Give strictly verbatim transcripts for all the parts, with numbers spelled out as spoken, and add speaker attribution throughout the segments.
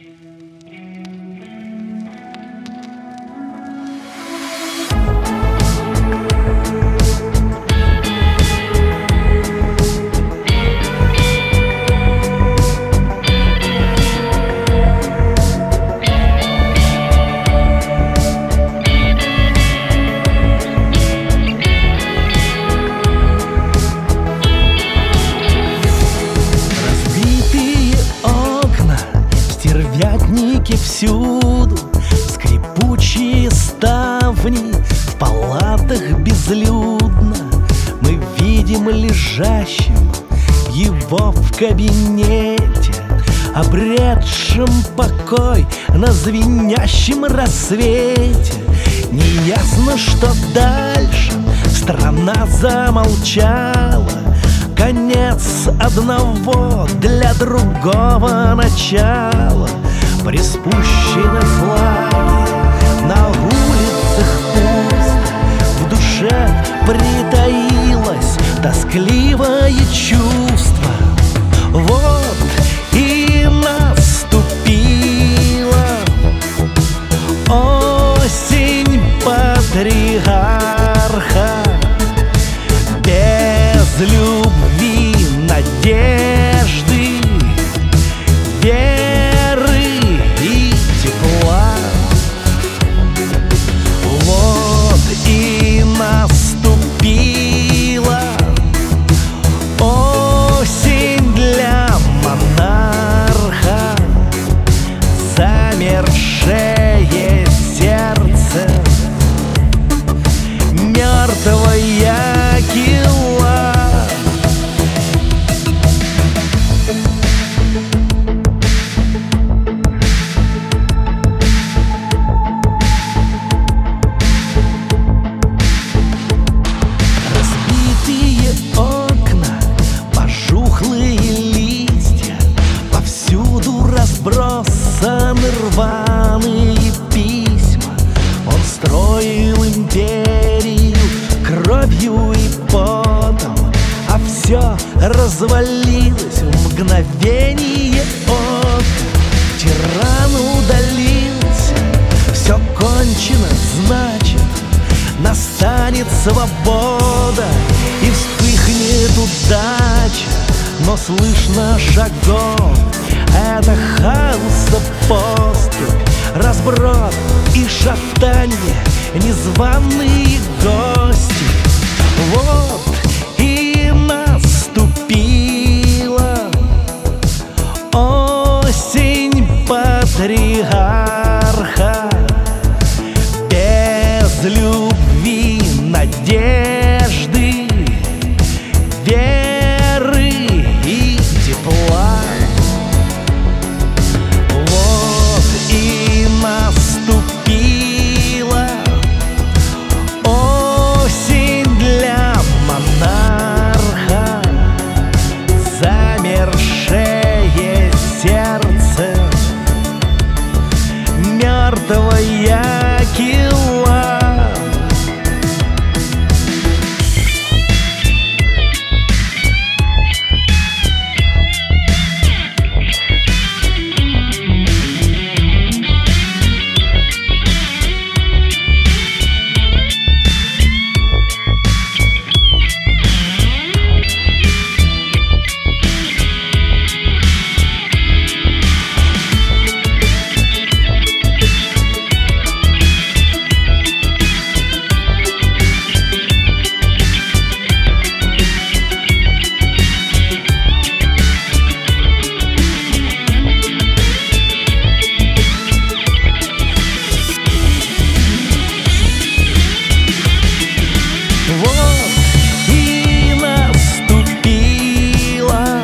Speaker 1: Стервятники всюду, скрипучие ставни, в палатах безлюдно. Мы видим лежащим его в кабинете, обретшим покой на звенящем рассвете. Неясно, что дальше, страна замолчала. Конец одного для другого начала. Приспущены флаги, на улицах пусто, в душе притаилось тоскливое чувство. Вот и наступила осень патриарха. Без любви, надежды, веры и тепла. Вот и наступила осень для монарха. Замершее сердце, мертвая кила. Разбитые окна, пожухлые листья, повсюду разбросаны рваные письма. Он строил империю кровью и потом, а все развалилось в мгновение ока. Тиран удалился, все кончено, значит, настанет свобода и вспыхнет удача. Но слышно шагов, это хаоса поступь, разброд и шатанье, незваные гости. Вот и наступила осень патриарха. Без любви, надежды, веры и тепла. Вот и наступила осень для монарха. Замершее сердце, мертвая кила. Вот и наступила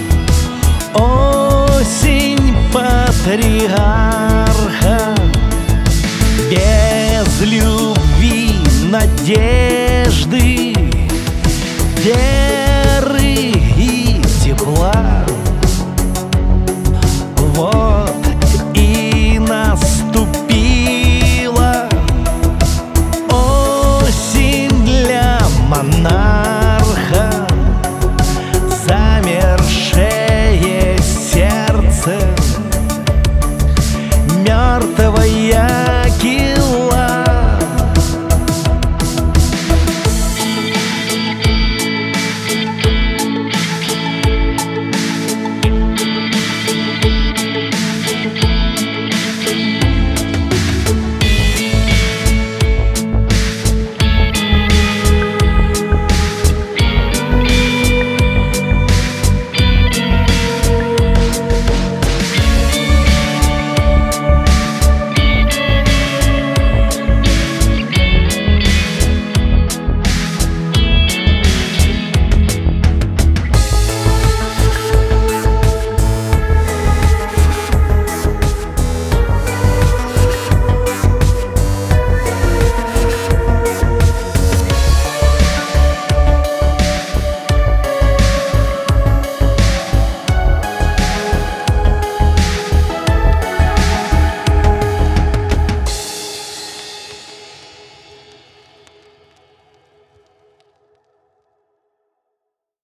Speaker 1: осень патриарха. Без любви, надежды, веры и тепла.